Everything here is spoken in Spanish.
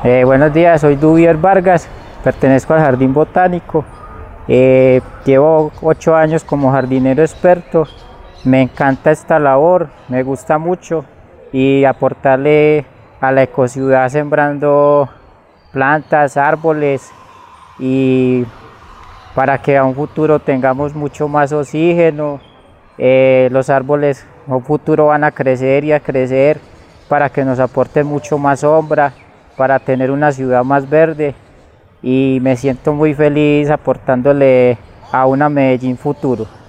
Buenos días, soy Dubier Vargas, pertenezco al Jardín Botánico. Llevo 8 años como jardinero experto. Me encanta esta labor, me gusta mucho y aportarle a la ecociudad sembrando plantas, árboles y para que a un futuro tengamos mucho más oxígeno. Los árboles a un futuro van a crecer y a crecer para que nos aporten mucho más sombra, para tener una ciudad más verde, y me siento muy feliz aportándole a una Medellín futuro.